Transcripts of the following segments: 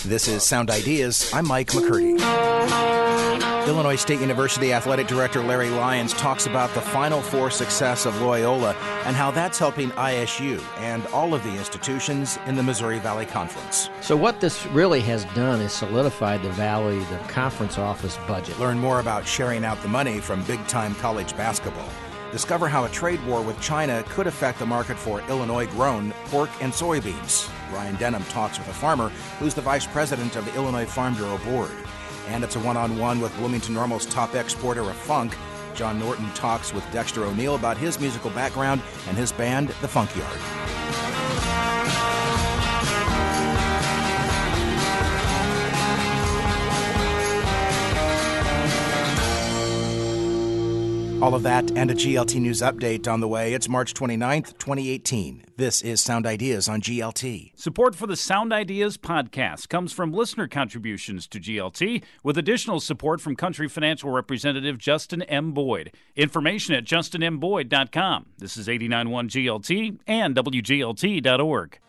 This is Sound Ideas. I'm Mike McCurdy. Illinois State University Athletic Director Larry Lyons talks about the Final Four success of Loyola and how that's helping ISU and all of the institutions in the Missouri Valley Conference. So what this really has done is solidified the Valley, the conference office budget. Learn more about sharing out the money from big-time college basketball. Discover how a trade war with China could affect the market for Illinois-grown pork and soybeans. Ryan Denham talks with a farmer who's the vice president of the Illinois Farm Bureau Board. And it's a one-on-one with Bloomington Normal's top exporter of funk. John Norton talks with Dexter O'Neill about his musical background and his band, The Funk Yard. All of that and a GLT News update on the way. It's March 29th, 2018. This is Sound Ideas on GLT. Support for the Sound Ideas podcast comes from listener contributions to GLT, with additional support from Country Financial Representative Justin M. Boyd. Information at justinmboyd.com. This is 89.1 GLT and WGLT.org.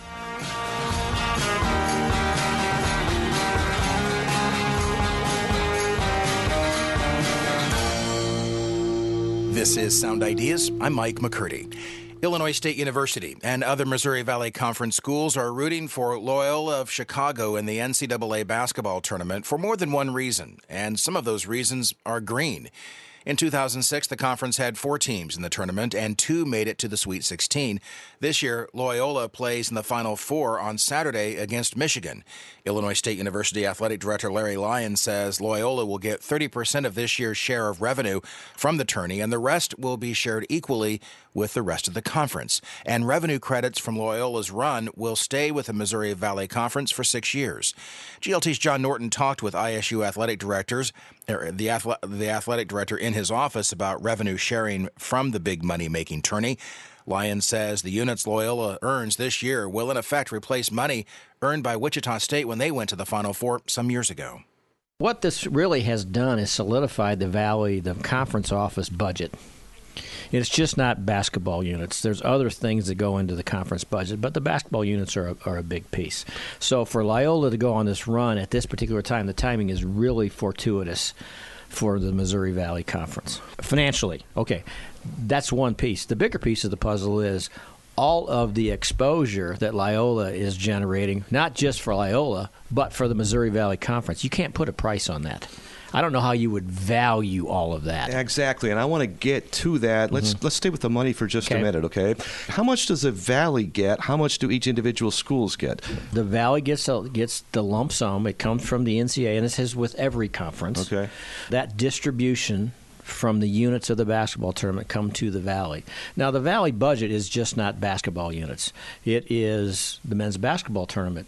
This is Sound Ideas. I'm Mike McCurdy. Illinois State University and other Missouri Valley Conference schools are rooting for Loyola of Chicago in the NCAA basketball tournament for more than one reason, and some of those reasons are green. In 2006, the conference had 4 teams in the tournament, and 2 made it to the Sweet 16. This year, Loyola plays in the Final Four on Saturday against Michigan. Illinois State University Athletic Director Larry Lyons says Loyola will get 30% of this year's share of revenue from the tourney, and the rest will be shared equally with the rest of the conference. And revenue credits from Loyola's run will stay with the Missouri Valley Conference for 6 years. GLT's John Norton talked with ISU athletic directors, the athletic director in his office, about revenue sharing from the big money-making tourney. Lyons says the units Loyola earns this year will in effect replace money earned by Wichita State when they went to the Final Four some years ago. What this really has done is solidified the Valley, the conference office budget. It's just not basketball units. There's other things that go into the conference budget, but the basketball units are a big piece. So for Loyola to go on this run at this particular time, the timing is really fortuitous for the Missouri Valley Conference. Financially, okay, that's one piece. The bigger piece of the puzzle is all of the exposure that Loyola is generating, not just for Loyola, but for the Missouri Valley Conference. You can't put a price on that. I don't know how you would value all of that. Exactly, and I want to get to that. Let's stay with the money for just a minute, okay? How much does the Valley get? How much do each individual schools get? The Valley gets the lump sum. It comes from the NCAA, and this is with every conference. Okay. That distribution from the units of the basketball tournament come to the Valley. Now, the Valley budget is just not basketball units. It is the men's basketball tournament.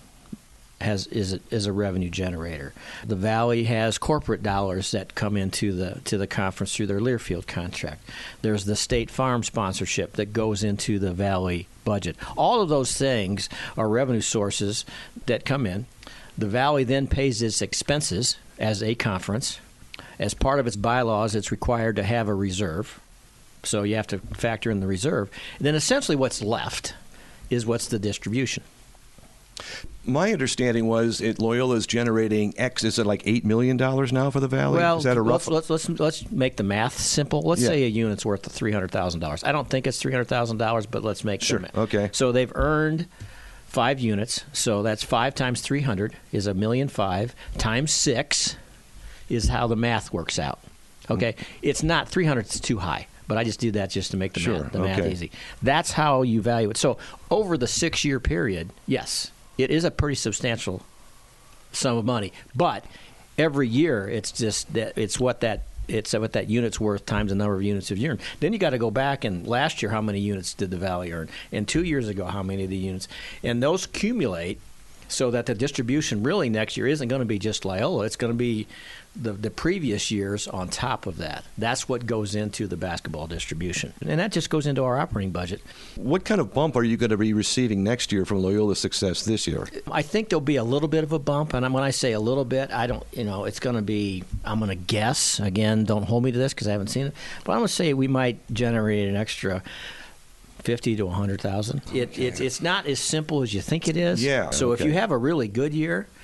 Is a revenue generator. The Valley has corporate dollars that come into the conference through their Learfield contract. There's the State Farm sponsorship that goes into the Valley budget. All of those things are revenue sources that come in. The Valley then pays its expenses as a conference. As part of its bylaws, it's required to have a reserve. So you have to factor in the reserve. And then essentially what's left is what's the distribution. My understanding was Loyola is generating X. Is it like $8 million now for the Valley? Well, is that a rough? Let's make the math simple. Let's say a unit's worth $300,000. I don't think it's $300,000, but let's make sure. Okay. So they've earned 5 units. So that's 5 times 300 is $1.5 million. Times 6 is how the math works out. Okay, it's not 300. It's too high. But I just do that just to make the math easy. That's how you value it. So over the 6-year period, yes, it is a pretty substantial sum of money. But every year, it's just that it's what that unit's worth times the number of units you've earned. Then you got to go back and last year, how many units did the Valley earn? And 2 years ago, how many of the units? And those accumulate so that the distribution really next year isn't going to be just Loyola. It's going to be the previous years on top of that. That's what goes into the basketball distribution. And that just goes into our operating budget. What kind of bump are you going to be receiving next year from Loyola's success this year? I think there'll be a little bit of a bump. And when I say a little bit, I don't, it's going to be, I'm going to guess. Again, don't hold me to this because I haven't seen it. But I'm going to say we might generate an extra 50 to 100,000. It's not as simple as you think it is. Yeah. So if you have a really good year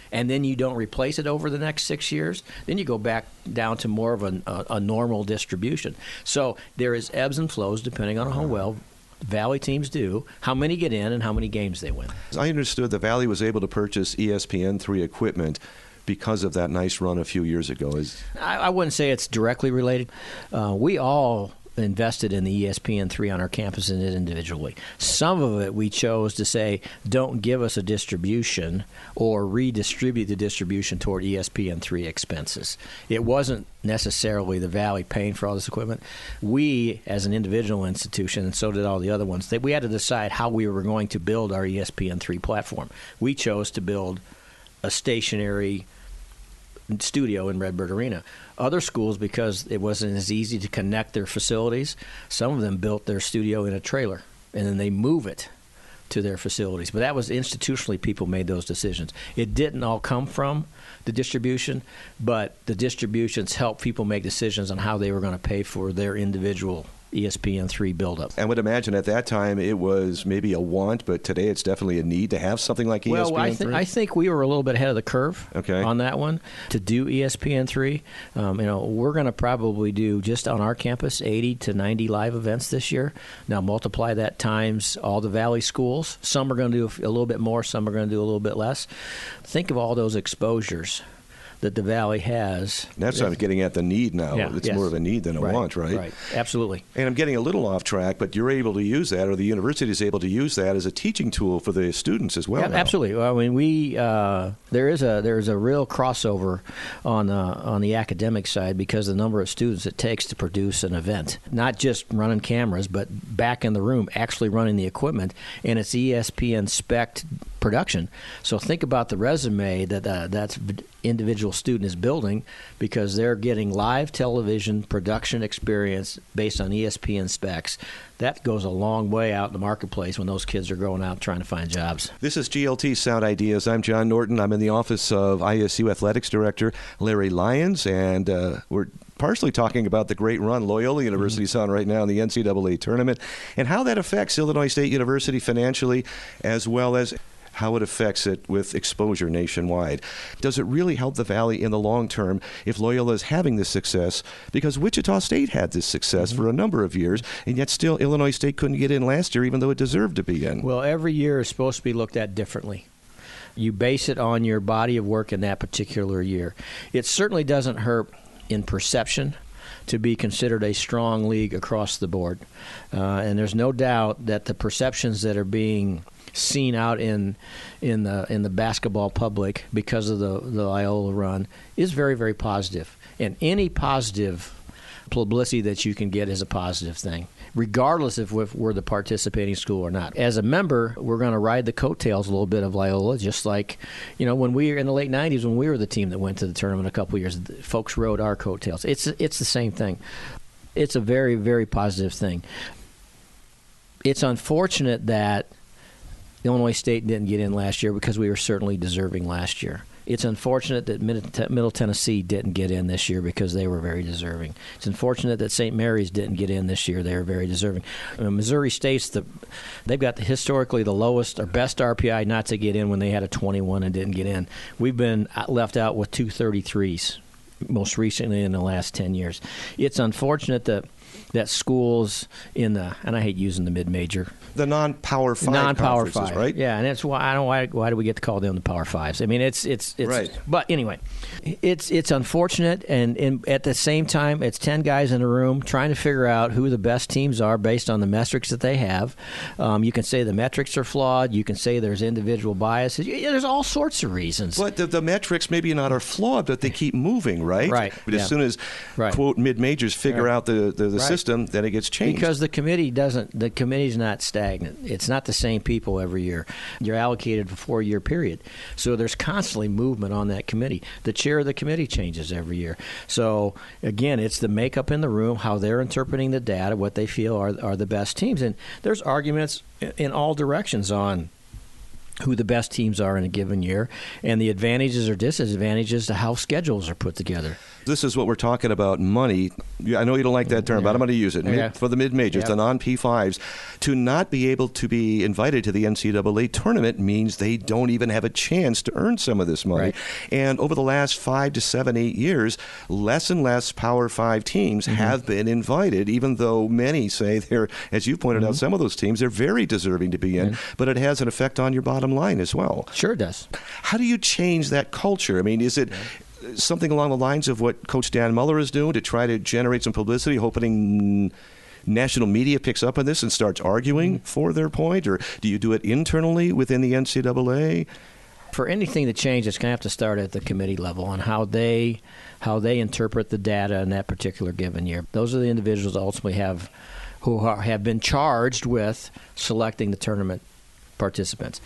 and then you don't replace it over the next 6 years, then you go back down to more of a normal distribution. So there is ebbs and flows depending on how well Valley teams do, how many get in, and how many games they win. I understood the Valley was able to purchase ESPN3 equipment because of that nice run a few years ago. I wouldn't say it's directly related. We all invested in the ESPN3 on our campus and individually. Some of it we chose to say, don't give us a distribution or redistribute the distribution toward ESPN3 expenses. It wasn't necessarily the Valley paying for all this equipment. We, as an individual institution, and so did all the other ones, we had to decide how we were going to build our ESPN3 platform. We chose to build a stationary studio in Redbird Arena. Other schools, because it wasn't as easy to connect their facilities, some of them built their studio in a trailer, and then they move it to their facilities. But that was institutionally, people made those decisions. It didn't all come from the distribution, but the distributions helped people make decisions on how they were going to pay for their individual ESPN3 buildup. I would imagine at that time it was maybe a want, but today it's definitely a need to have something like ESPN3. Well, I think we were a little bit ahead of the curve on that one to do ESPN3. We're going to probably do, just on our campus, 80 to 90 live events this year. Now multiply that times all the Valley schools. Some are going to do a little bit more, some are going to do a little bit less. Think of all those exposures that the Valley has. That's what I'm getting at, the need now. Yeah, it's more of a need than a want, right? Right, absolutely. And I'm getting a little off track, but you're able to use that, or the university is able to use that as a teaching tool for the students as well. Yeah, absolutely. Well, I mean, there is a real crossover on the academic side because of the number of students it takes to produce an event. Not just running cameras, but back in the room, actually running the equipment, and it's ESPN spec production. So think about the resume that individual student is building, because they're getting live television production experience based on ESPN specs. That goes a long way out in the marketplace when those kids are going out trying to find jobs. This is GLT Sound Ideas. I'm John Norton. I'm in the office of ISU Athletics Director Larry Lyons, and we're partially talking about the great run Loyola University is on right now in the NCAA tournament and how that affects Illinois State University financially, as well as how it affects it with exposure nationwide. Does it really help the Valley in the long term if Loyola is having this success? Because Wichita State had this success for a number of years, and yet still Illinois State couldn't get in last year, even though it deserved to be in. Well, every year is supposed to be looked at differently. You base it on your body of work in that particular year. It certainly doesn't hurt in perception to be considered a strong league across the board. And there's no doubt that the perceptions that are being seen out in the basketball public because of the Loyola run is very, very positive. And any positive publicity that you can get is a positive thing, regardless if we're the participating school or not. As a member, we're going to ride the coattails a little bit of Loyola, just like, when we were in the late 90s, when we were the team that went to the tournament a couple of years, folks rode our coattails. It's the same thing. It's a very, very positive thing. It's unfortunate that Illinois State didn't get in last year because we were certainly deserving last year. It's unfortunate that Middle Tennessee didn't get in this year because they were very deserving. It's unfortunate that St. Mary's didn't get in this year. They were very deserving. Missouri State's they've got historically the lowest or best RPI not to get in when they had a 21 and didn't get in. We've been left out with 233s most recently in the last 10 years. It's unfortunate that schools in the, and I hate using the mid-major, the non-Power 5 non-Power conferences, 5, right? Yeah, and it's why do we get to call them the Power 5s? I mean, it's right. But anyway, it's unfortunate, and at the same time, it's 10 guys in a room trying to figure out who the best teams are based on the metrics that they have. You can say the metrics are flawed. You can say there's individual biases. There's all sorts of reasons. But the metrics maybe not are flawed, but they keep moving, right? Right. But as soon as, quote, mid-majors figure out the system, then it gets changed. Because the committee's not stagnant. It's not the same people every year. You're allocated for a 4-year period. So there's constantly movement on that committee. The chair of the committee changes every year. So, again, it's the makeup in the room, how they're interpreting the data, what they feel are the best teams. And there's arguments in all directions on who the best teams are in a given year, and the advantages or disadvantages to how schedules are put together. This is what we're talking about, money. I know you don't like that term, but I'm going to use it. For the mid-majors, the non-P5s, to not be able to be invited to the NCAA tournament means they don't even have a chance to earn some of this money. Right. And over the last 5 to 7, 8 years, less and less Power 5 teams have been invited, even though many say they're, as you pointed out, some of those teams, they're very deserving to be in, but it has an effect on your bottom line as well. Sure does. How do you change that culture? I mean, is it something along the lines of what Coach Dan Muller is doing to try to generate some publicity, hoping national media picks up on this and starts arguing for their point? Or do you do it internally within the NCAA? For anything to change, it's going to have to start at the committee level on how they interpret the data in that particular given year. Those are the individuals ultimately have been charged with selecting the tournament participants.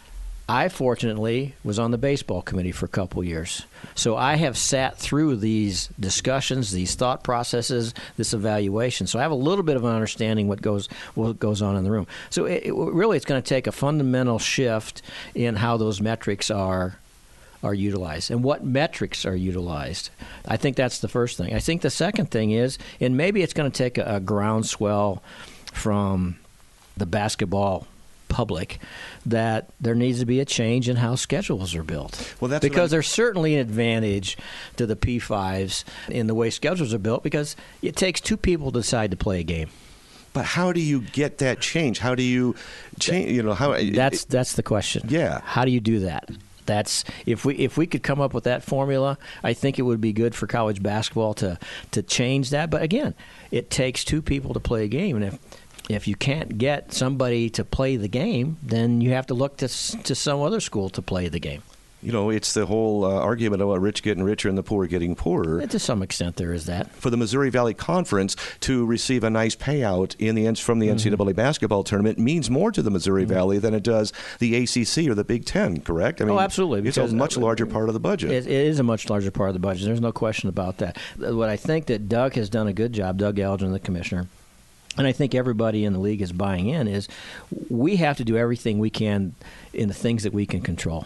I, fortunately, was on the baseball committee for a couple years. So I have sat through these discussions, these thought processes, this evaluation. So I have a little bit of an understanding what goes on in the room. So really it's going to take a fundamental shift in how those metrics are utilized and what metrics are utilized. I think that's the first thing. I think the second thing is, and maybe it's going to take a groundswell from the basketball public, that there needs to be a change in how schedules are built. Well, that's because there's certainly an advantage to the P5s in the way schedules are built, because it takes 2 people to decide to play a game. But how do you get that change? How do you change? That's the question. Yeah. How do you do that? That's if we could come up with that formula, I think it would be good for college basketball to change that. But again, it takes 2 people to play a game, and if you can't get somebody to play the game, then you have to look to some other school to play the game. It's the whole argument about rich getting richer and the poor getting poorer. And to some extent, there is that. For the Missouri Valley Conference to receive a nice payout from the NCAA basketball tournament means more to the Missouri Valley than it does the ACC or the Big Ten, correct? I mean, absolutely. It's a much larger part of the budget. It is a much larger part of the budget. There's no question about that. What I think that Doug has done a good job, Doug Algin, the commissioner, and I think everybody in the league is buying in, is we have to do everything we can in the things that we can control.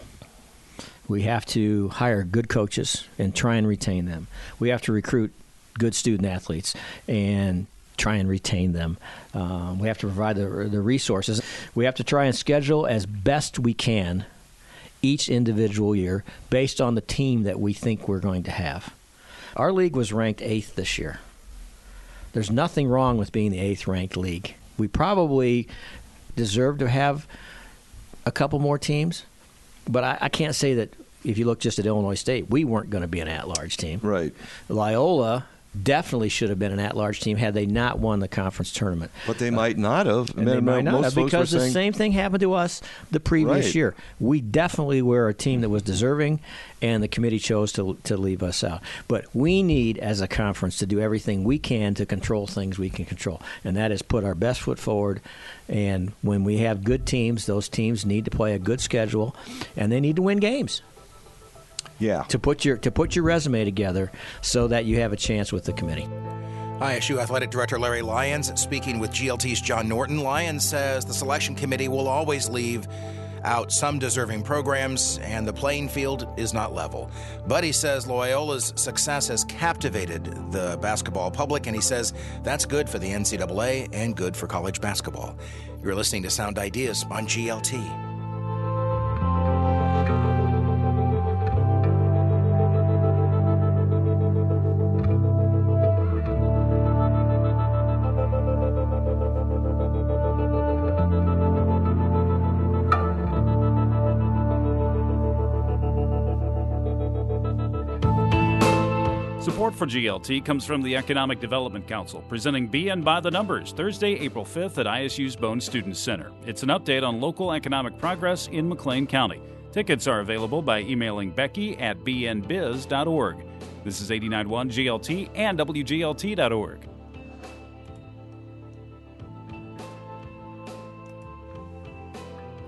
We have to hire good coaches and try and retain them. We have to recruit good student athletes and try and retain them. We have to provide the resources. We have to try and schedule as best we can each individual year based on the team that we think we're going to have. Our league was ranked 8th this year. There's nothing wrong with being the 8th ranked league. We probably deserve to have a couple more teams, but I can't say that if you look just at Illinois State, we weren't going to be an at-large team. Right. Loyola definitely should have been an at-large team had they not won the conference tournament. But they might not have. They might not have, because the same thing happened to us the previous year. We definitely were a team that was deserving, and the committee chose to leave us out. But we need, as a conference, to do everything we can to control things we can control, and that is put our best foot forward. And when we have good teams, those teams need to play a good schedule, and they need to win games. Yeah. To put your resume together so that you have a chance with the committee. ISU Athletic Director Larry Lyons speaking with GLT's John Norton. Lyons says the selection committee will always leave out some deserving programs, and the playing field is not level. But he says Loyola's success has captivated the basketball public, and he says that's good for the NCAA and good for college basketball. You're listening to Sound Ideas on GLT. Support for GLT comes from the Economic Development Council, presenting BN by the Numbers, Thursday, April 5th at ISU's Bone Student Center. It's an update on local economic progress in McLean County. Tickets are available by emailing becky@bnbiz.org. This is 89.1 GLT and WGLT.org.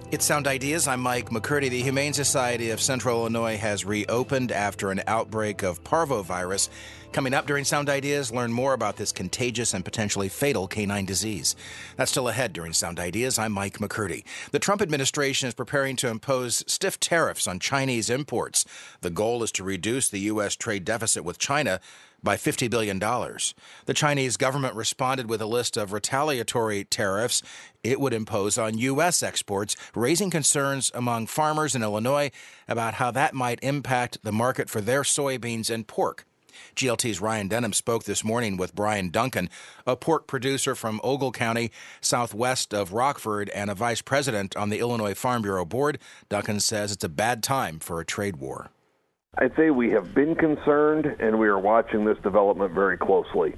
It's Sound Ideas. I'm Mike McCurdy. The Humane Society of Central Illinois has reopened after an outbreak of parvovirus. Coming up during Sound Ideas, learn more about this contagious and potentially fatal canine disease. That's still ahead during Sound Ideas. I'm Mike McCurdy. The Trump administration is preparing to impose stiff tariffs on Chinese imports. The goal is to reduce the U.S. trade deficit with China by $50 billion. The Chinese government responded with a list of retaliatory tariffs it would impose on U.S. exports, raising concerns among farmers in Illinois about how that might impact the market for their soybeans and pork. GLT's Ryan Denham spoke this morning with Brian Duncan, a pork producer from Ogle County, southwest of Rockford, and a vice president on the Illinois Farm Bureau Board. Duncan says it's a bad time for a trade war. I'd say we have been concerned, and we are watching this development very closely.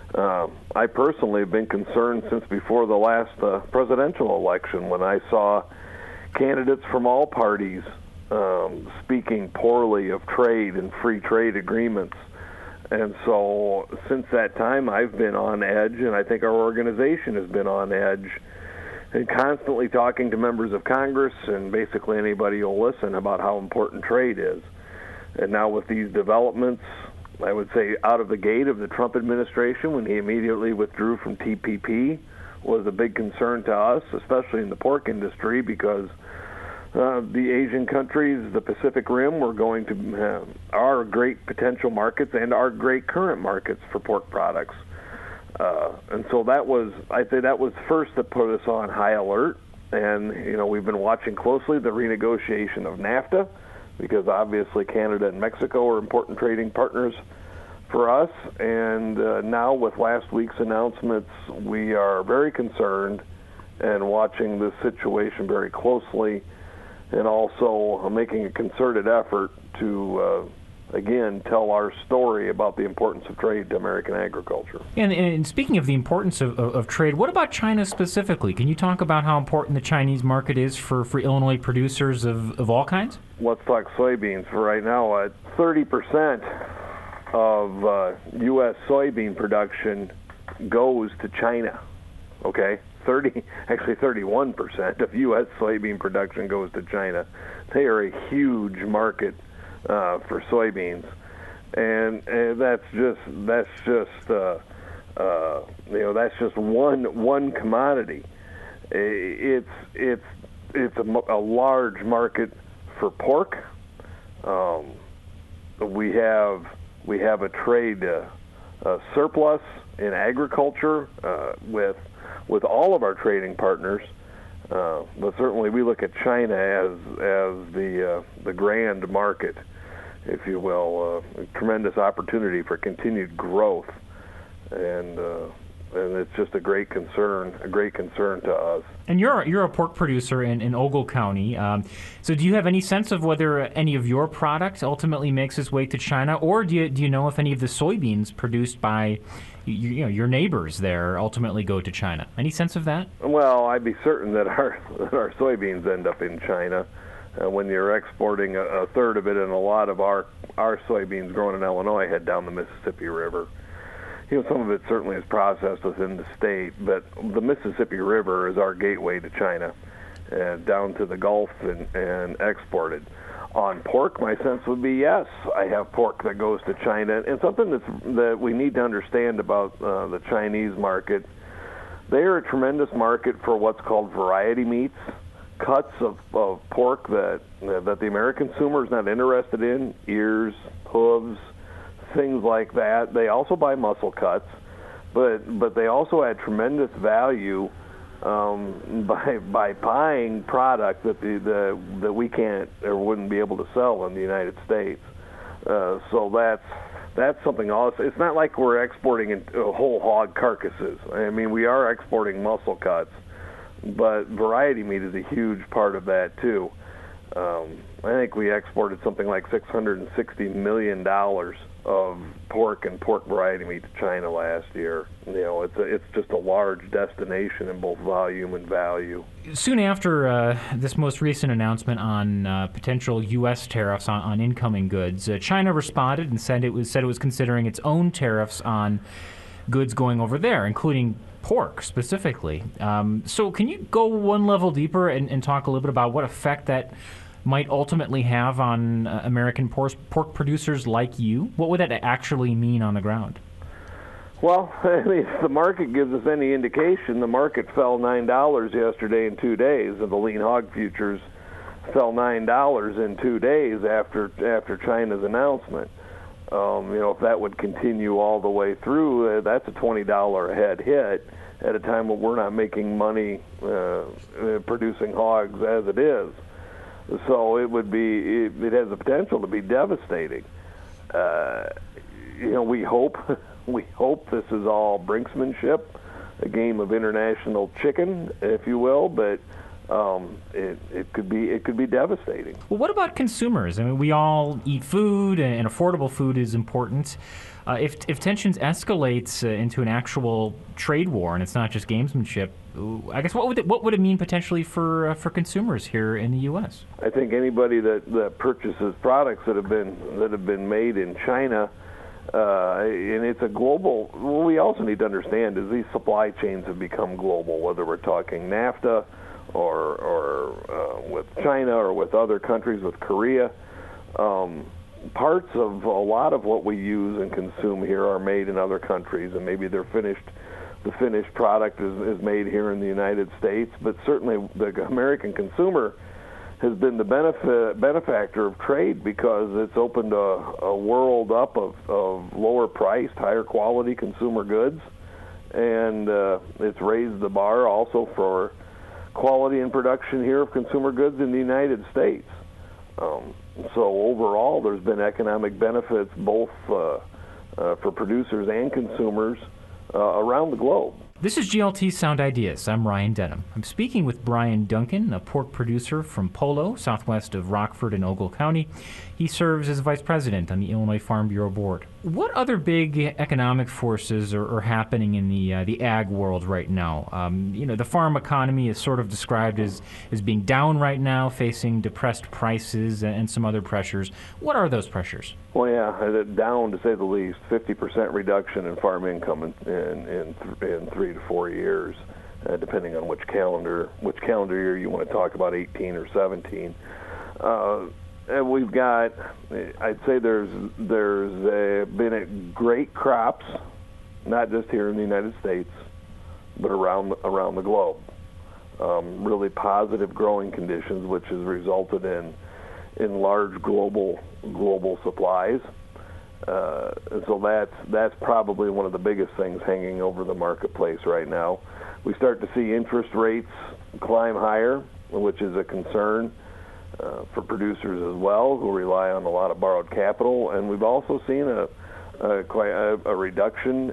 I personally have been concerned since before the last presidential election when I saw candidates from all parties speaking poorly of trade and free trade agreements. And so since that time, I've been on edge, and I think our organization has been on edge, and constantly talking to members of Congress and basically anybody who'll listen about how important trade is. And now with these developments, I would say out of the gate of the Trump administration, when he immediately withdrew from TPP, was a big concern to us, especially in the pork industry, because the Asian countries, the Pacific Rim, were going to are great potential markets and are great current markets for pork products. And so I'd say that was first to put us on high alert. And, we've been watching closely the renegotiation of NAFTA, because obviously Canada and Mexico are important trading partners for us. And now with last week's announcements, we are very concerned and watching this situation very closely, and also making a concerted effort to, again, tell our story about the importance of trade to American agriculture. And speaking of the importance of trade, what about China specifically? Can you talk about how important the Chinese market is for Illinois producers of all kinds? Let's talk soybeans for right now. 30% of U.S. soybean production goes to China, okay? 31% of U.S. soybean production goes to China. They are a huge market for soybeans, and that's just one commodity. It's a large market for pork. We have a trade surplus in agriculture with all of our trading partners, but certainly we look at China as the grand market, if you will, a tremendous opportunity for continued growth, and it's just a great concern to us. And you're a pork producer in Ogle County, so do you have any sense of whether any of your product ultimately makes its way to China, or do you know if any of the soybeans produced by your neighbors there ultimately go to China? Any sense of that? Well, I'd be certain that our soybeans end up in China. When you're exporting a third of it, and a lot of our soybeans grown in Illinois head down the Mississippi River. Some of it certainly is processed within the state, but the Mississippi River is our gateway to China, down to the Gulf and exported. On pork, my sense would be yes. I have pork that goes to China, and something that we need to understand about the Chinese market. They are a tremendous market for what's called variety meats, cuts of pork that the American consumer is not interested in, ears, hooves, things like that. They also buy muscle cuts, but they also add tremendous value by buying product that we can't or wouldn't be able to sell in the United States. So that's something else. It's not like we're exporting whole hog carcasses. I mean, we are exporting muscle cuts, but variety meat is a huge part of that too. I think we exported something like $660 million of pork and pork variety meat to China last year. It's just a large destination in both volume and value. Soon after this most recent announcement on potential U.S. tariffs on incoming goods, China responded and said it was considering its own tariffs on goods going over there, including pork specifically. So can you go one level deeper and talk a little bit about what effect that might ultimately have on American pork producers like you? What would that actually mean on the ground? Well, I mean, if the market gives us any indication, the market fell $9 yesterday in 2 days, and the lean hog futures fell $9 in 2 days after China's announcement. If that would continue all the way through, that's a $20 a head hit at a time when we're not making money producing hogs as it is. So it has the potential to be devastating. We hope this is all brinksmanship, a game of international chicken, if you will, but it could be devastating. Well, what about consumers? I mean, we all eat food, and affordable food is important. If tensions escalates into an actual trade war, and it's not just gamesmanship, I guess what would it mean potentially for consumers here in the U.S.? I think anybody that purchases products that have been made in China, and it's a global. What we also need to understand is these supply chains have become global. Whether we're talking NAFTA or with China or with other countries, with Korea. Parts of a lot of what we use and consume here are made in other countries, and maybe the finished product is made here in the United States. But certainly the American consumer has been the benefactor of trade because it's opened a world up of lower priced, higher quality consumer goods, and it's raised the bar also for quality and production here of consumer goods in the United States. So overall, there's been economic benefits both for producers and consumers around the globe. This is GLT Sound Ideas. I'm Ryan Denham. I'm speaking with Brian Duncan, a pork producer from Polo, southwest of Rockford in Ogle County. He serves as vice president on the Illinois Farm Bureau Board. What other big economic forces are happening in the ag world right now? The farm economy is sort of described as being down right now, facing depressed prices and some other pressures. What are those pressures? Well, yeah, down to say the least. 50% reduction in farm income in 3 to 4 years, depending on which calendar year you want to talk about, 18 or 17. And we've got, I'd say there's been great crops, not just here in the United States, but around the globe. Really positive growing conditions, which has resulted in large global supplies. And so that's probably one of the biggest things hanging over the marketplace right now. We start to see interest rates climb higher, which is a concern for producers as well, who rely on a lot of borrowed capital. And we've also seen a reduction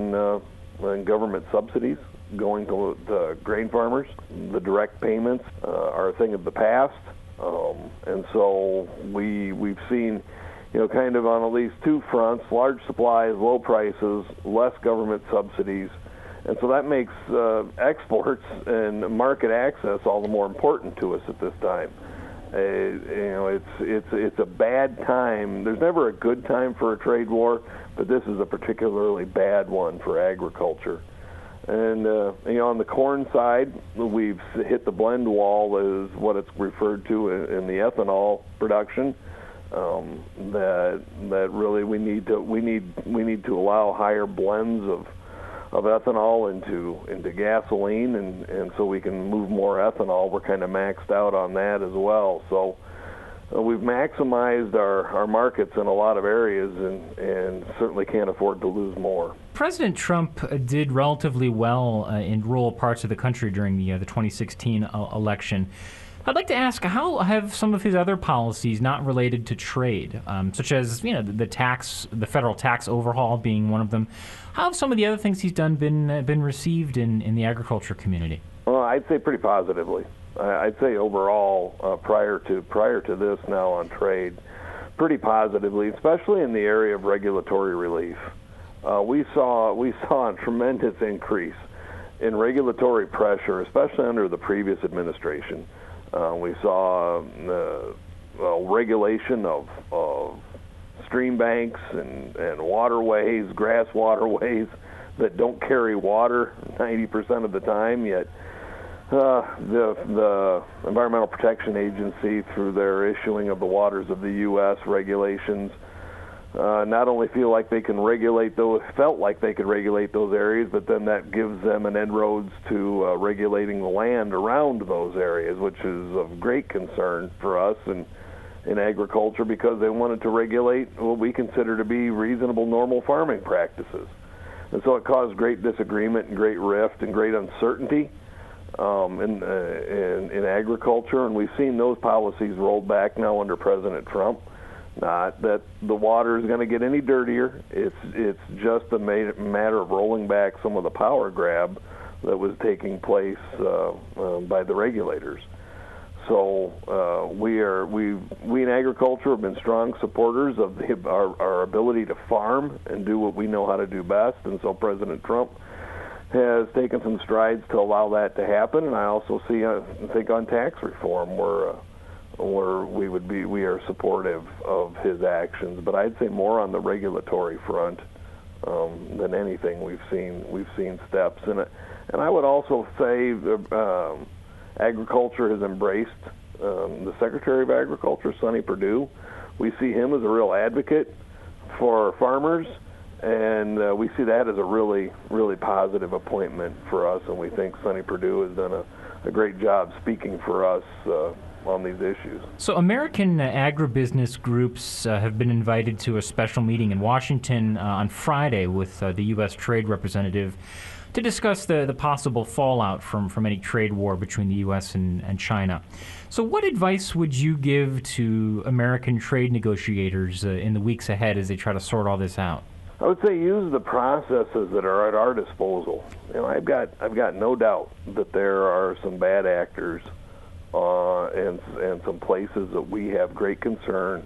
in government subsidies going to the grain farmers. The direct payments are a thing of the past, and so we've seen, kind of on at least two fronts: large supplies, low prices, less government subsidies. And so that makes exports and market access all the more important to us at this time. It's a bad time. There's never a good time for a trade war, but this is a particularly bad one for agriculture. And on the corn side, we've hit the blend wall, is what it's referred to in the ethanol production. That really we need to allow higher blends of ethanol into gasoline, and so we can move more ethanol. We're kind of maxed out on that as well. So we've maximized our markets in a lot of areas, and certainly can't afford to lose more. President Trump did relatively well in rural parts of the country during the 2016 election. I'd like to ask, how have some of his other policies not related to trade, such as the federal tax overhaul being one of them, how have some of the other things he's done been received in the agriculture community? Well, I'd say pretty positively. I'd say overall, prior to this now on trade, pretty positively, especially in the area of regulatory relief. We saw a tremendous increase in regulatory pressure, especially under the previous administration. We saw regulation of stream banks and waterways, grass waterways, that don't carry water 90% of the time, yet the Environmental Protection Agency, through their issuing of the Waters of the U.S. regulations, not only felt like they could regulate those areas, but then that gives them an inroads to regulating the land around those areas, which is of great concern for us in agriculture, because they wanted to regulate what we consider to be reasonable, normal farming practices. And so it caused great disagreement and great rift and great uncertainty in agriculture, and we've seen those policies rolled back now under President Trump. Not that the water is going to get any dirtier. It's just a matter of rolling back some of the power grab that was taking place by the regulators. So we in agriculture have been strong supporters of our ability to farm and do what we know how to do best. And so President Trump has taken some strides to allow that to happen. And I also think on tax reform where we are supportive of his actions. But I'd say more on the regulatory front than anything. We've seen steps in it, and I would also say agriculture has embraced the Secretary of Agriculture, Sonny Perdue. We see him as a real advocate for farmers, and we see that as a really, really positive appointment for us, and we think Sonny Perdue has done a great job speaking for us on these issues. So American agribusiness groups have been invited to a special meeting in Washington on Friday with the U.S. Trade Representative to discuss the possible fallout from any trade war between the U.S. and China. So what advice would you give to American trade negotiators in the weeks ahead as they try to sort all this out? I would say use the processes that are at our disposal. I've got no doubt that there are some bad actors and some places that we have great concern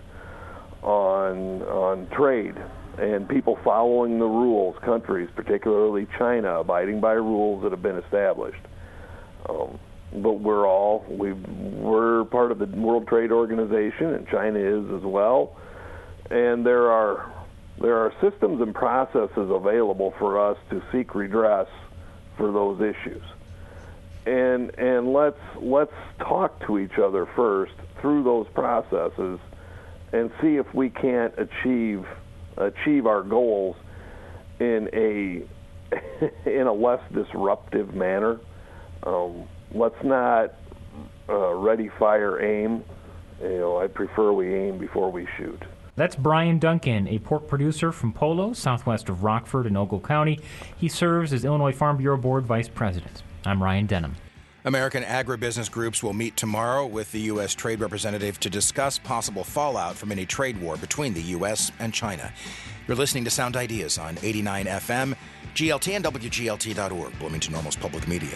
on trade and people following the rules, countries, particularly China, abiding by rules that have been established. But we're part of the World Trade Organization, and China is as well. And there are systems and processes available for us to seek redress for those issues. And let's talk to each other first through those processes and see if we can't achieve our goals in a less disruptive manner. Let's not ready, fire, aim. I prefer we aim before we shoot. That's Brian Duncan, a pork producer from Polo, southwest of Rockford in Ogle County. He serves as Illinois Farm Bureau Board Vice President. I'm Ryan Denham. American agribusiness groups will meet tomorrow with the U.S. Trade Representative to discuss possible fallout from any trade war between the U.S. and China. You're listening to Sound Ideas on 89 FM, GLT and WGLT.org, Bloomington Normal's public media.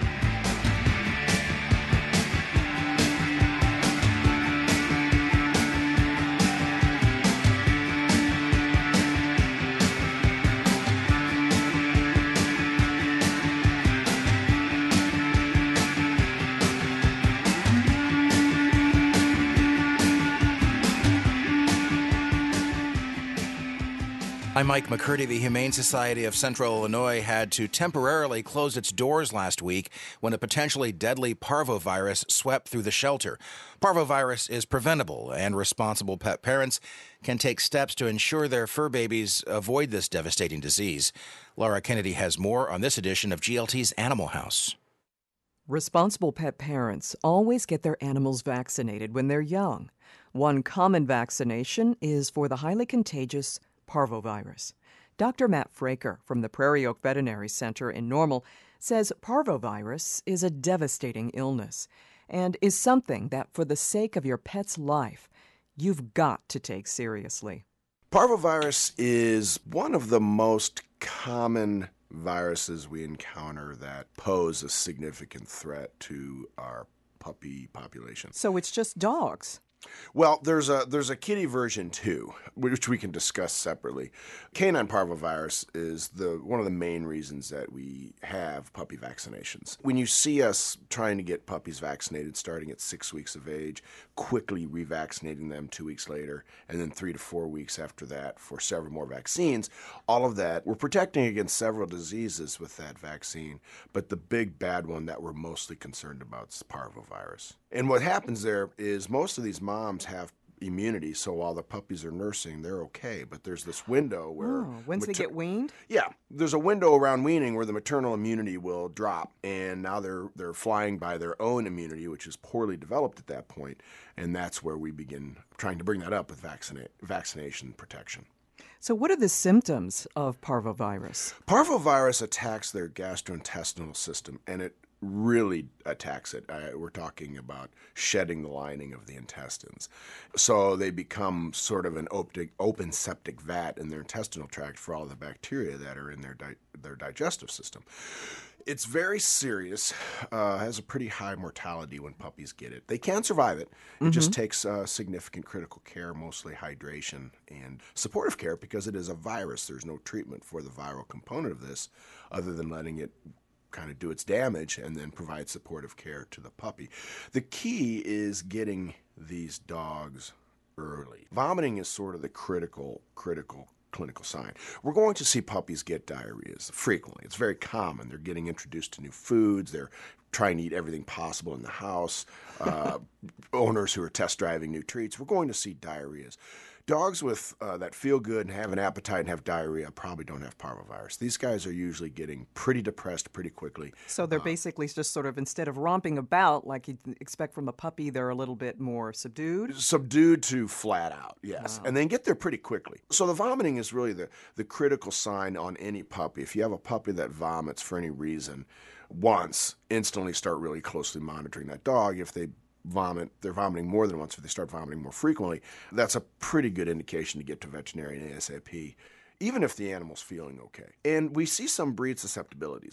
I'm Mike McCurdy. The Humane Society of Central Illinois had to temporarily close its doors last week when a potentially deadly parvovirus swept through the shelter. Parvovirus is preventable, and responsible pet parents can take steps to ensure their fur babies avoid this devastating disease. Laura Kennedy has more on this edition of GLT's Animal House. Responsible pet parents always get their animals vaccinated when they're young. One common vaccination is for the highly contagious parvovirus. Dr. Matt Fraker from the Prairie Oak Veterinary Center in Normal says parvovirus is a devastating illness and is something that, for the sake of your pet's life, you've got to take seriously. Parvovirus is one of the most common viruses we encounter that pose a significant threat to our puppy population. So it's just dogs? Well, there's a kitty version too, which we can discuss separately. Canine parvovirus is one of the main reasons that we have puppy vaccinations. When you see us trying to get puppies vaccinated starting at 6 weeks of age, quickly revaccinating them 2 weeks later, and then 3 to 4 weeks after that for several more vaccines, all of that, we're protecting against several diseases with that vaccine, but the big bad one that we're mostly concerned about is parvovirus. And what happens there is most of these moms have immunity, so while the puppies are nursing, they're okay. But there's this window where once they get weaned? Yeah, there's a window around weaning where the maternal immunity will drop, and now they're flying by their own immunity, which is poorly developed at that point, and that's where we begin trying to bring that up with vaccination protection. So what are the symptoms of parvovirus? Parvovirus attacks their gastrointestinal system, and it really attacks it. We're talking about shedding the lining of the intestines. So they become sort of an open septic vat in their intestinal tract for all the bacteria that are in their digestive system. It's very serious, has a pretty high mortality when puppies get it. They can survive it. It just takes significant critical care, mostly hydration and supportive care, because it is a virus. There's no treatment for the viral component of this other than letting it kind of do its damage and then provide supportive care to the puppy. The key is getting these dogs early. Vomiting is sort of the critical clinical sign. We're going to see puppies get diarrheas frequently. It's very common. They're getting introduced to new foods. They're trying to eat everything possible in the house. Owners who are test driving new treats. We're going to see diarrheas. Dogs with that feel good and have an appetite and have diarrhea probably don't have parvovirus. These guys are usually getting pretty depressed pretty quickly. So they're basically just sort of, instead of romping about like you'd expect from a puppy, they're a little bit more subdued? Subdued to flat out, yes. Wow. And then get there pretty quickly. So the vomiting is really the critical sign on any puppy. If you have a puppy that vomits for any reason once, instantly start really closely monitoring that dog. If they're vomiting more than once, if they start vomiting more frequently, that's a pretty good indication to get to veterinarian ASAP, even if the animal's feeling okay. And we see some breed susceptibilities.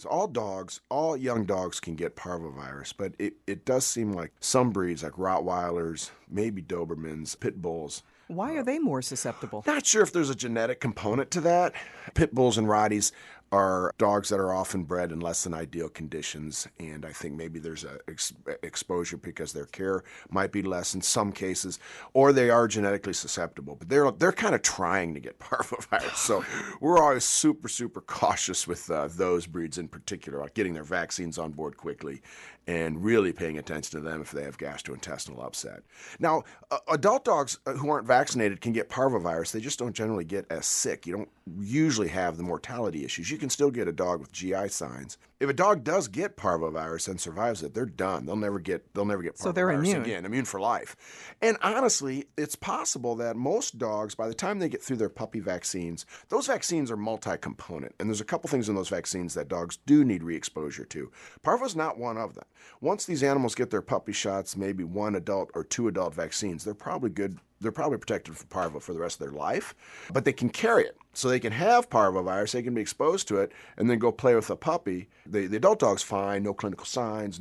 All young dogs can get parvovirus, but it does seem like some breeds, like Rottweilers, maybe Dobermans, Pit Bulls. Why are they more susceptible? Not sure if there's a genetic component to that. Pit Bulls and Rotties are dogs that are often bred in less than ideal conditions, and I think maybe there's a exposure because their care might be less in some cases, or they are genetically susceptible. But they're kind of trying to get parvovirus, so we're always super, super cautious with those breeds in particular, like getting their vaccines on board quickly and really paying attention to them if they have gastrointestinal upset. Now, adult dogs who aren't vaccinated can get parvovirus. They just don't generally get as sick. You don't usually have the mortality issues. You can still get a dog with GI signs. If a dog does get parvovirus and survives it, they're done. They'll never get parvovirus so they're immune again, immune for life. And honestly, it's possible that most dogs, by the time they get through their puppy vaccines, those vaccines are multi-component, and there's a couple things in those vaccines that dogs do need re-exposure to. Parvo's not one of them. Once these animals get their puppy shots, maybe one adult or two adult vaccines, they're probably good. They're probably protected from parvo for the rest of their life, but they can carry it. So they can have parvovirus, they can be exposed to it, and then go play with a puppy. The adult dog's fine, no clinical signs,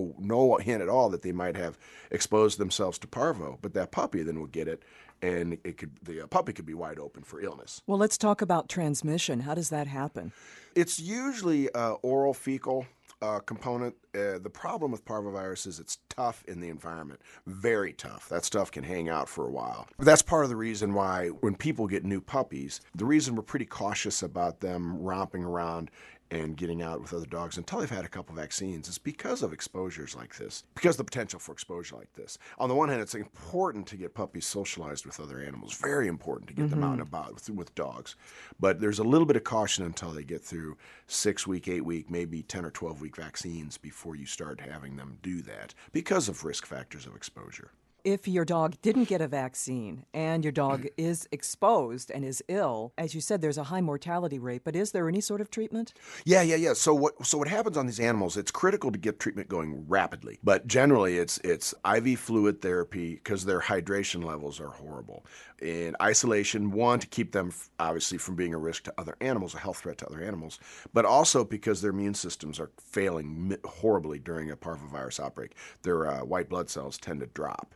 no hint at all that they might have exposed themselves to parvo. But that puppy then will get it, and the puppy could be wide open for illness. Well, let's talk about transmission. How does that happen? It's usually oral fecal component. The problem with parvovirus is it's tough in the environment, very tough. That stuff can hang out for a while. That's part of the reason why when people get new puppies, the reason we're pretty cautious about them romping around and getting out with other dogs until they've had a couple vaccines is because of exposures like this, because of the potential for exposure like this. On the one hand, it's important to get puppies socialized with other animals, very important to get them out and about with dogs. But there's a little bit of caution until they get through 6-week, 8-week, maybe 10 or 12-week vaccines before you start having them do that because of risk factors of exposure. If your dog didn't get a vaccine and your dog is exposed and is ill, as you said, there's a high mortality rate, but is there any sort of treatment? Yeah. So what happens on these animals, it's critical to get treatment going rapidly. But generally it's IV fluid therapy because their hydration levels are horrible. And isolation, one, to keep them obviously from being a risk to other animals, a health threat to other animals, but also because their immune systems are failing horribly during a parvovirus outbreak. Their white blood cells tend to drop.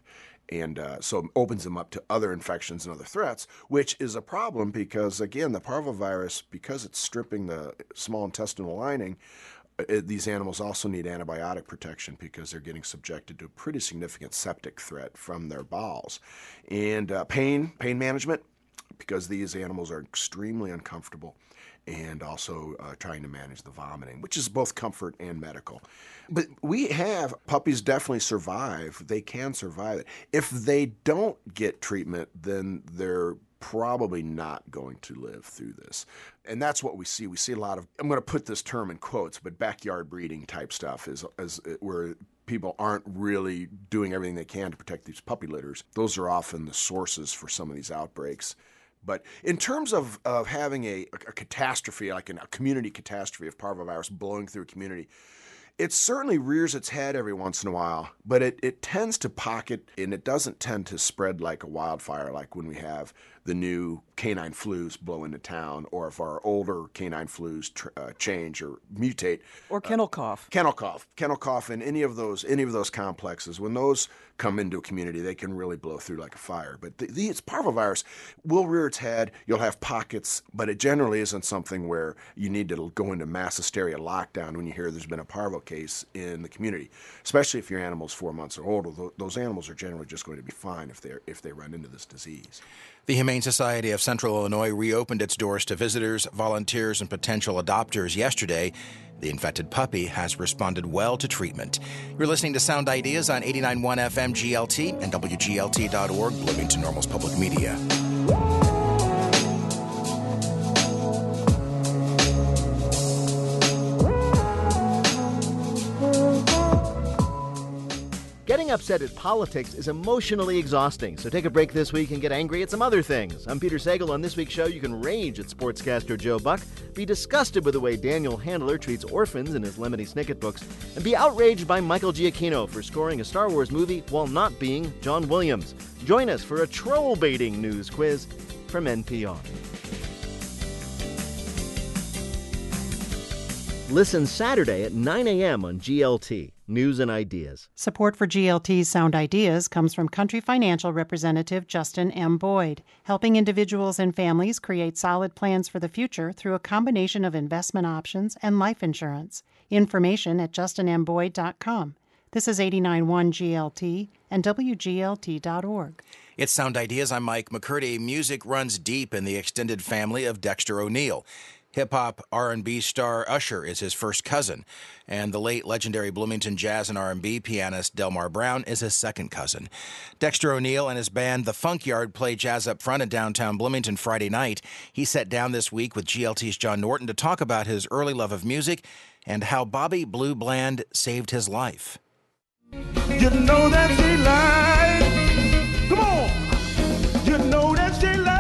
And so it opens them up to other infections and other threats, which is a problem because, again, the parvovirus, because it's stripping the small intestinal lining, these animals also need antibiotic protection because they're getting subjected to a pretty significant septic threat from their bowels. And pain management, because these animals are extremely uncomfortable, and also trying to manage the vomiting, which is both comfort and medical. But puppies definitely survive. They can survive it. If they don't get treatment, then they're probably not going to live through this. And that's what we see. We see a lot of, I'm going to put this term in quotes, but backyard breeding type stuff is where people aren't really doing everything they can to protect these puppy litters. Those are often the sources for some of these outbreaks. But in terms of having a catastrophe, like a community catastrophe of parvovirus blowing through a community, it certainly rears its head every once in a while, but it tends to pocket, and it doesn't tend to spread like a wildfire, like when we have the new canine flus blow into town, or if our older canine flus change or mutate. Or kennel cough. Kennel cough, and any of those complexes, when those come into a community, they can really blow through like a fire. But it's parvovirus will rear its head. You'll have pockets, but it generally isn't something where you need to go into mass hysteria lockdown when you hear there's been a parvo case in the community. Especially if your animal's 4 months or older, those animals are generally just going to be fine if they run into this disease. The Humane Society of Central Illinois reopened its doors to visitors, volunteers, and potential adopters yesterday. The infected puppy has responded well to treatment. You're listening to Sound Ideas on 89.1 FM GLT and WGLT.org, Bloomington Normal's public media. Getting upset at politics is emotionally exhausting, so take a break this week and get angry at some other things. I'm Peter Sagal. On this week's show, you can rage at sportscaster Joe Buck, be disgusted with the way Daniel Handler treats orphans in his Lemony Snicket books, and be outraged by Michael Giacchino for scoring a Star Wars movie while not being John Williams. Join us for a troll-baiting news quiz from NPR. Listen Saturday at 9 a.m. on GLT, News and Ideas. Support for GLT's Sound Ideas comes from Country Financial Representative Justin M. Boyd, helping individuals and families create solid plans for the future through a combination of investment options and life insurance. Information at justinmboyd.com. This is 89.1 GLT and WGLT.org. It's Sound Ideas. I'm Mike McCurdy. Music runs deep in the extended family of Dexter O'Neil. Hip-hop R&B star Usher is his first cousin, and the late legendary Bloomington jazz and R&B pianist Delmar Brown is his second cousin. Dexter O'Neil and his band, The Funk Yard, play Jazz Up Front in downtown Bloomington Friday night. He sat down this week with GLT's John Norton to talk about his early love of music and how Bobby Blue Bland saved his life. You know that she lied. Come on. You know that she lied.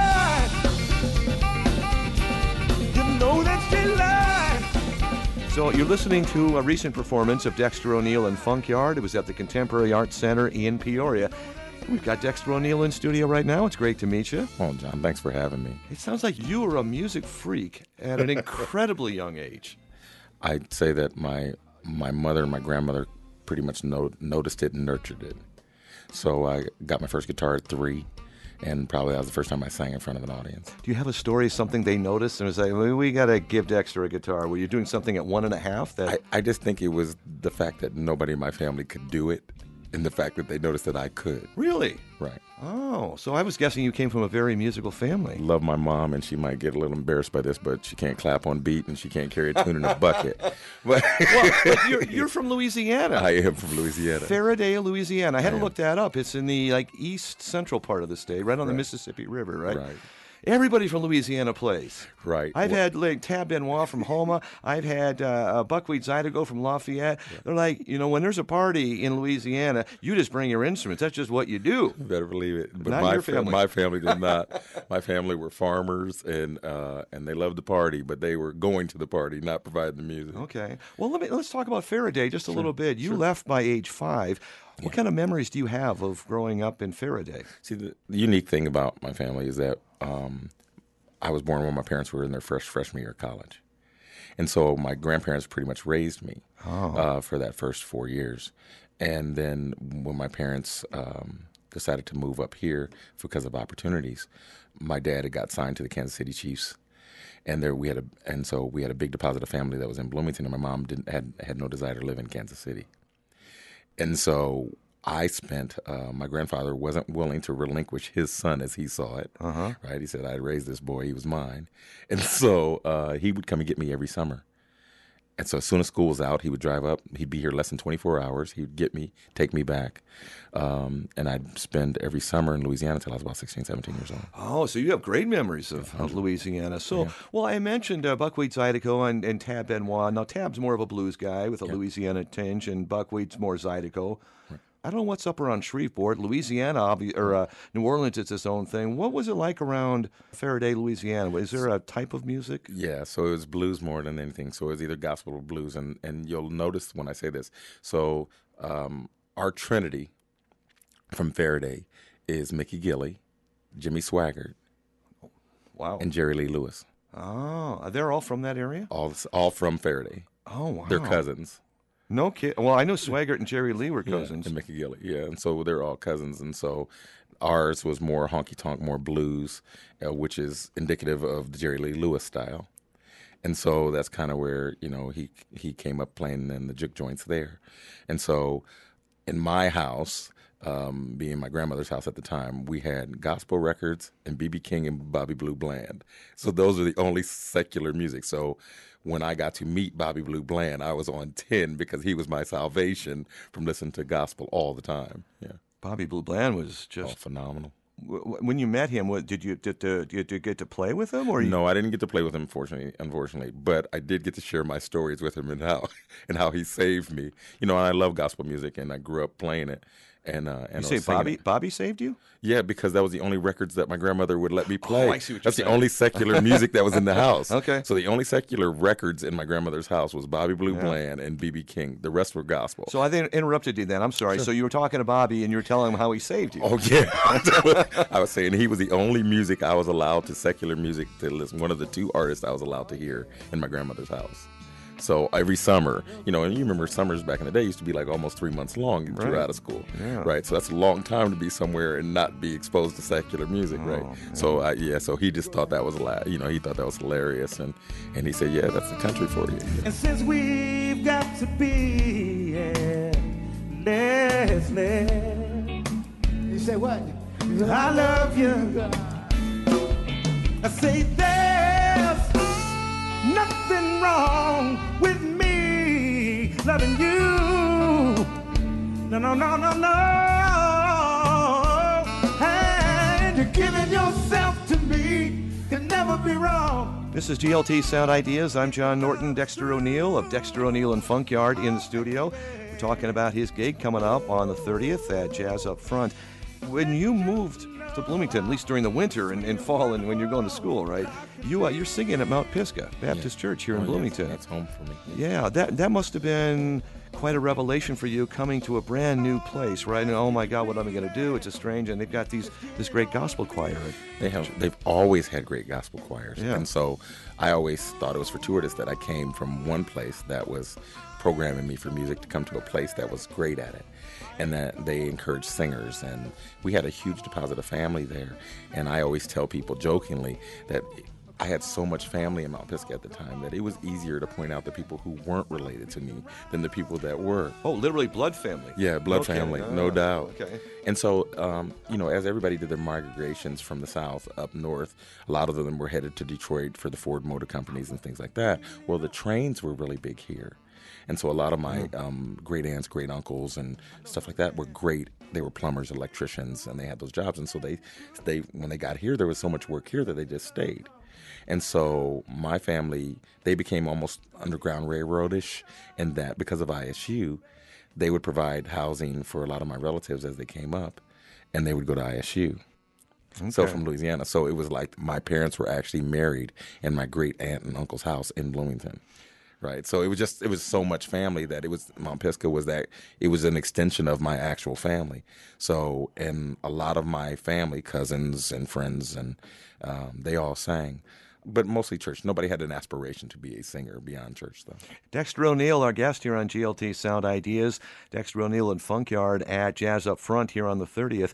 So you're listening to a recent performance of Dexter O'Neil and Funk Yard. It was at the Contemporary Arts Center in Peoria. We've got Dexter O'Neil in studio right now. It's great to meet you. Oh, John, thanks for having me. It sounds like you were a music freak at an incredibly young age. I'd say that my mother and my grandmother pretty much noticed it and nurtured it. So I got my first guitar at 3. And probably that was the first time I sang in front of an audience. Do you have a story, something they noticed and was like, we got to give Dexter a guitar? Were you doing something at 1.5? I just think it was the fact that nobody in my family could do it and the fact that they noticed that I could. Really? Right. Oh, so I was guessing you came from a very musical family. Love my mom, and she might get a little embarrassed by this, but she can't clap on beat and she can't carry a tune in a bucket. But you're from Louisiana. I am from Louisiana. Ferriday, Louisiana. I had to look that up. It's in the east central part of the state, right on the Mississippi River, right? Right. Everybody from Louisiana plays. Right. I've had Tab Benoit from Houma. I've had Buckwheat Zydeco from Lafayette. Yeah. They're like, when there's a party in Louisiana, you just bring your instruments. That's just what you do. You better believe it. But not my your family. My family did not. My family were farmers, and they loved the party, but they were going to the party, not providing the music. Okay. Well, let's talk about Ferriday just a little bit. You left by age 5. What kind of memories do you have of growing up in Ferriday? See, the unique thing about my family is that I was born when my parents were in their freshman year of college. And so my grandparents pretty much raised me for that first 4 years. And then when my parents decided to move up here because of opportunities, my dad had got signed to the Kansas City Chiefs. And so we had a big deposit of family that was in Bloomington, and my mom had no desire to live in Kansas City. And so I spent, my grandfather wasn't willing to relinquish his son as he saw it, right? He said, I'd raised this boy, he was mine. And so he would come and get me every summer. And so as soon as school was out, he would drive up. He'd be here less than 24 hours. He'd get me, take me back. And I'd spend every summer in Louisiana until I was about 16, 17 years old. Oh, so you have great memories of Louisiana. So, well, I mentioned Buckwheat Zydeco and Tab Benoit. Now, Tab's more of a blues guy with a Louisiana tinge, and Buckwheat's more Zydeco. Right. I don't know what's up around Shreveport. Louisiana, New Orleans, it's its own thing. What was it like around Faraday, Louisiana? Is there a type of music? Yeah, so it was blues more than anything. So it was either gospel or blues. And you'll notice when I say this. So our trinity from Faraday is Mickey Gilley, Jimmy Swaggart, and Jerry Lee Lewis. Oh, they're all from that area? All from Faraday. Oh, wow. They're cousins. No kid. Well, I know Swaggart and Jerry Lee were cousins. And Mickey Gilley, and so they're all cousins. And so ours was more honky-tonk, more blues, which is indicative of the Jerry Lee Lewis style. And so that's kind of where, he came up playing in the juke joints there. And so in my house, being my grandmother's house at the time, we had gospel records and B.B. King and Bobby Blue Bland. So those are the only secular music. So when I got to meet Bobby Blue Bland, I was on 10 because he was my salvation from listening to gospel all the time. Yeah, Bobby Blue Bland was just phenomenal. When you met him, did you get to play with him? No, I didn't get to play with him, unfortunately. But I did get to share my stories with him and how he saved me. And I love gospel music, and I grew up playing it. And you say Bobby saved you? Yeah, because that was the only records that my grandmother would let me play. Oh, I see what you're That's saying. the only secular music that was in the house. Okay. So the only secular records in my grandmother's house was Bobby Blue Bland and B.B. King. The rest were gospel. So I interrupted you then. I'm sorry. Sure. So you were talking to Bobby, and you were telling him how he saved you. Oh, yeah. I was saying he was the only music I was allowed to, secular music, to listen. One of the two artists I was allowed to hear in my grandmother's house. So every summer, and you remember summers back in the day used to be like almost 3 months long until you're out of school, right? So that's a long time to be somewhere and not be exposed to secular music, right? Man. So so he just thought that was he thought that was hilarious, and he said, yeah, that's the country for you. And since we've got to be, Leslie, you say what? I love you. I say there's nothing wrong with me loving you. No, no, no, no, no. And you're giving yourself to me can never be wrong. This is GLT Sound Ideas. I'm John Norton, Dexter O'Neill of Dexter O'Neill and Funkyard in the studio. We're talking about his gig coming up on the 30th at Jazz Up Front. When you moved to Bloomington, at least during the winter and fall, and when you're going to school, right? You're singing at Mount Pisgah Baptist Church here in Bloomington. That's home for me. Yeah, that must have been quite a revelation for you, coming to a brand new place, right? And oh my God, what am I going to do? It's a strange, and they've got this great gospel choir. They've always had great gospel choirs, yeah. And so I always thought it was fortuitous that I came from one place that was programming me for music to come to a place that was great at it, and that they encouraged singers, and we had a huge deposit of family there. And I always tell people jokingly that I had so much family in Mount Pisgah at the time that it was easier to point out the people who weren't related to me than the people that were. Oh, literally blood family. Yeah, blood family, no doubt. Okay. And so, as everybody did their migrations from the South up north, a lot of them were headed to Detroit for the Ford Motor Companies and things like that. Well, the trains were really big here. And so a lot of my great aunts, great uncles, and stuff like that were great. They were plumbers, electricians, and they had those jobs. And so they when they got here, there was so much work here that they just stayed. And so my family, they became almost Underground Railroad-ish, in that because of ISU, they would provide housing for a lot of my relatives as they came up, and they would go to ISU. Okay. So from Louisiana. So it was like my parents were actually married in my great aunt and uncle's house in Bloomington. Right. So it was so much family that Mount Pisgah was an extension of my actual family. So, and a lot of my family, cousins and friends, and they all sang, but mostly church. Nobody had an aspiration to be a singer beyond church, though. Dexter O'Neill, our guest here on GLT Sound Ideas. Dexter O'Neill and Funkyard at Jazz Up Front here on the 30th.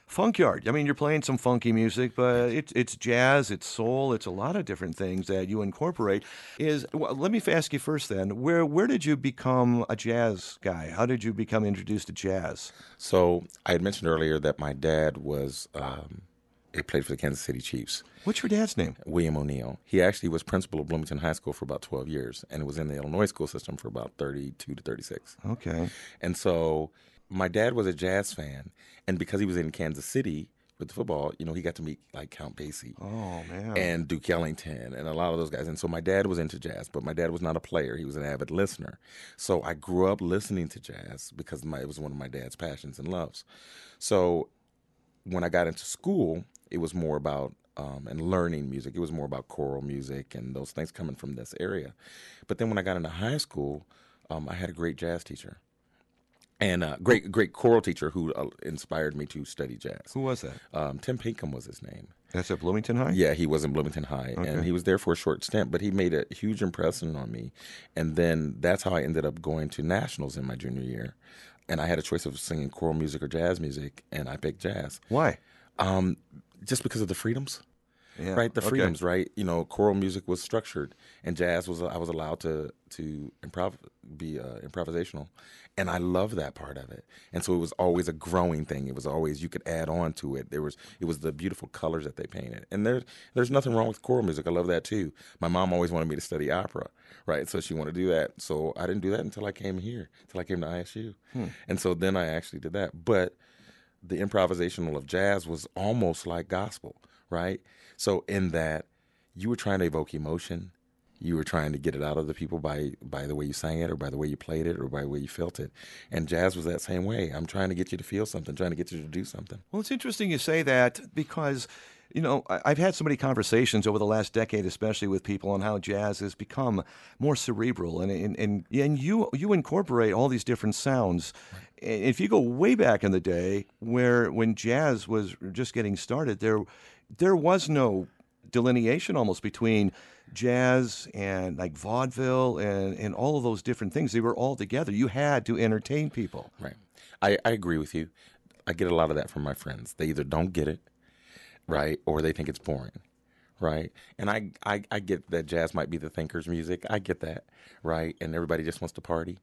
Funkyard. I mean, you're playing some funky music, but it's jazz, it's soul, it's a lot of different things that you incorporate. Let me ask you first then, where did you become a jazz guy? How did you become introduced to jazz? So I had mentioned earlier that my dad was he played for the Kansas City Chiefs. What's your dad's name? William O'Neill. He actually was principal of Bloomington High School for about 12 years and was in the Illinois school system for about 32 to 36. Okay. And so my dad was a jazz fan, and because he was in Kansas City with the football, he got to meet like Count Basie and Duke Ellington and a lot of those guys. And so my dad was into jazz, but my dad was not a player. He was an avid listener. So I grew up listening to jazz because it was one of my dad's passions and loves. So when I got into school, it was more about and learning music. It was more about choral music and those things coming from this area. But then when I got into high school, I had a great jazz teacher. And a great choral teacher who inspired me to study jazz. Who was that? Tim Pinkham was his name. That's at Bloomington High? Yeah, he was in Bloomington High. Okay. And he was there for a short stint, but he made a huge impression on me. And then that's how I ended up going to nationals in my junior year. And I had a choice of singing choral music or jazz music, and I picked jazz. Why? Just because of the freedoms. Yeah. Right, the freedoms, right? Choral music was structured, and jazz I was allowed to be improvisational, and I love that part of it. And so it was always a growing thing. It was always you could add on to it. It was the beautiful colors that they painted, and there's nothing wrong with choral music. I love that too. My mom always wanted me to study opera, right? So she wanted to do that. So I didn't do that until I came here, until I came to ISU, and so then I actually did that. But the improvisational of jazz was almost like gospel, right? So in that, you were trying to evoke emotion, you were trying to get it out of the people by the way you sang it or by the way you played it or by the way you felt it. And jazz was that same way. I'm trying to get you to feel something, trying to get you to do something. Well, it's interesting you say that because, I've had so many conversations over the last decade, especially with people, on how jazz has become more cerebral. And you incorporate all these different sounds. If you go way back in the day when jazz was just getting started, there was no delineation almost between jazz and like vaudeville and all of those different things. They were all together. You had to entertain people. Right. I agree with you. I get a lot of that from my friends. They either don't get it, right, or they think it's boring, right? And I get that jazz might be the thinker's music. I get that, right? And everybody just wants to party.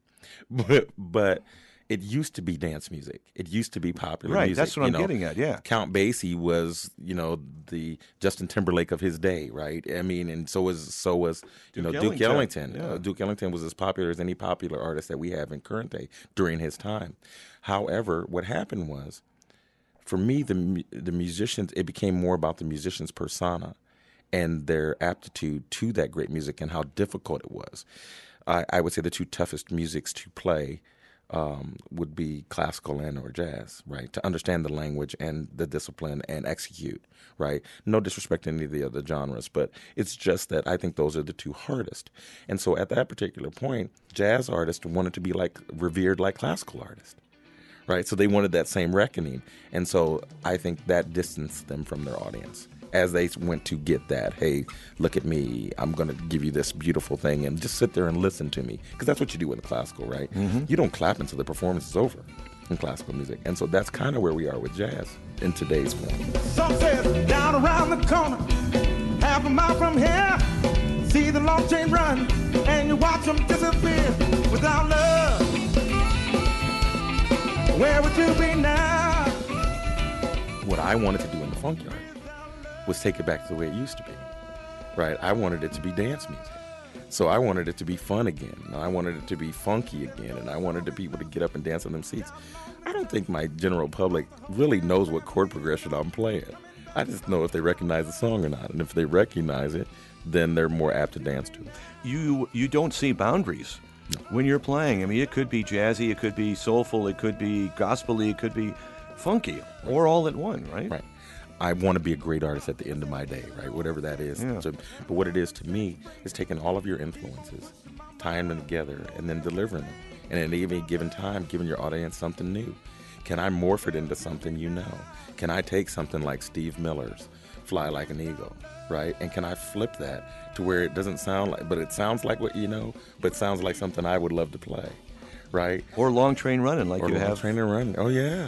But it used to be dance music. It used to be popular music. Right, that's what I'm getting at, yeah. Count Basie was, the Justin Timberlake of his day, right? I mean, and so was Duke Ellington. Yeah. Duke Ellington was as popular as any popular artist that we have in current day during his time. However, what happened was, for me, the musicians, it became more about the musician's persona and their aptitude to that great music and how difficult it was. I would say the two toughest musics to play would be classical and or jazz, right? To understand the language and the discipline and execute, right? No disrespect to any of the other genres, but it's just that I think those are the two hardest. And so at that particular point, jazz artists wanted to be revered like classical artists, right? So they wanted that same reckoning. And so I think that distanced them from their audience as they went to get that, hey, look at me, I'm going to give you this beautiful thing and just sit there and listen to me. Because that's what you do in classical, right? Mm-hmm. You don't clap until the performance is over in classical music. And so that's kind of where we are with jazz in today's form. Some says down around the corner, half a mile from here, see the long train run, and you watch them disappear without love. Where would you be now? What I wanted to do in the Funkyard was take it back to the way it used to be, right? I wanted it to be dance music. So I wanted it to be fun again, and I wanted it to be funky again, and I wanted the people to get up and dance on them seats. I don't think my general public really knows what chord progression I'm playing. I just know if they recognize the song or not, and if they recognize it, then they're more apt to dance to it. You don't see boundaries when you're playing. I mean, it could be jazzy, it could be soulful, it could be gospel-y, it could be funky, or all at one, right? Right. I want to be a great artist at the end of my day, right? Whatever that is. Yeah. But what it is to me is taking all of your influences, tying them together, and then delivering them. And at any given time, giving your audience something new. Can I morph it into something you know? Can I take something like Steve Miller's Fly Like an Eagle, right? And can I flip that to where it doesn't sound like, but it sounds like what you know, but sounds like something I would love to play, right? Or Long Train Running, like or you Long have. Train Running. Oh, yeah.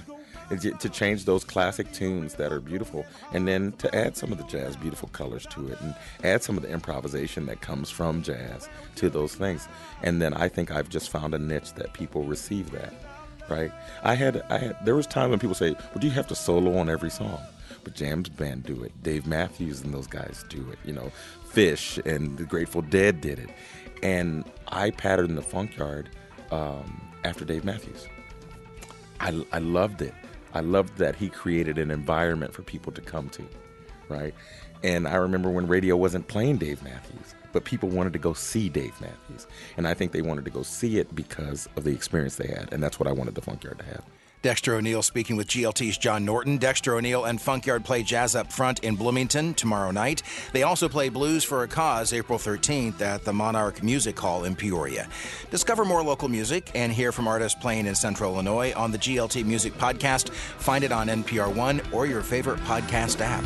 to change those classic tunes that are beautiful, and then to add some of the jazz beautiful colors to it, and add some of the improvisation that comes from jazz to those things. And then I think I've just found a niche that people receive that, right? There was time when people say, well, do you have to solo on every song? But Jam's Band do it. Dave Matthews and those guys do it. You know, Fish and the Grateful Dead did it. And I patterned the Funkyard after Dave Matthews. I loved it. I loved that he created an environment for people to come to, right? And I remember when radio wasn't playing Dave Matthews, but people wanted to go see Dave Matthews. And I think they wanted to go see it because of the experience they had. And that's what I wanted the Funkyard to have. Dexter O'Neil speaking with GLT's John Norton. Dexter O'Neil and Funkyard play Jazz Up Front in Bloomington tomorrow night. They also play Blues for a Cause April 13th at the Monarch Music Hall in Peoria. Discover more local music and hear from artists playing in Central Illinois on the GLT Music Podcast. Find it on NPR One or your favorite podcast app.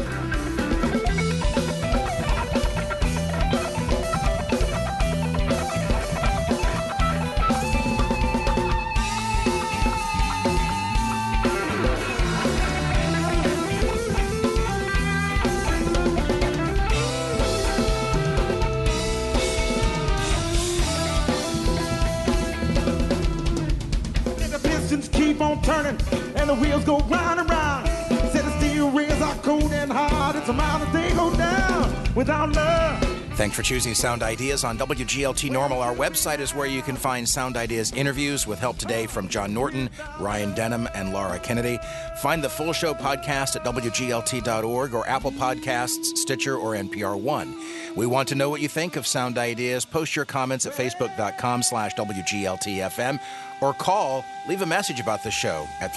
Keep on turning and the wheels go round and round. Said the steel rails are cold and hard. It's a mountain they go down without love. Thanks for choosing Sound Ideas on WGLT Normal. Our website is where you can find Sound Ideas interviews with help today from John Norton, Ryan Denham, and Laura Kennedy. Find the full show podcast at WGLT.org or Apple Podcasts, Stitcher, or NPR One. We want to know what you think of Sound Ideas. Post your comments at Facebook.com/WGLTFM or leave a message about the show at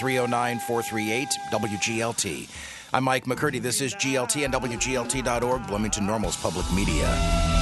309-438-WGLT. I'm Mike McCurdy. This is GLT and WGLT.org, Bloomington Normal's public media.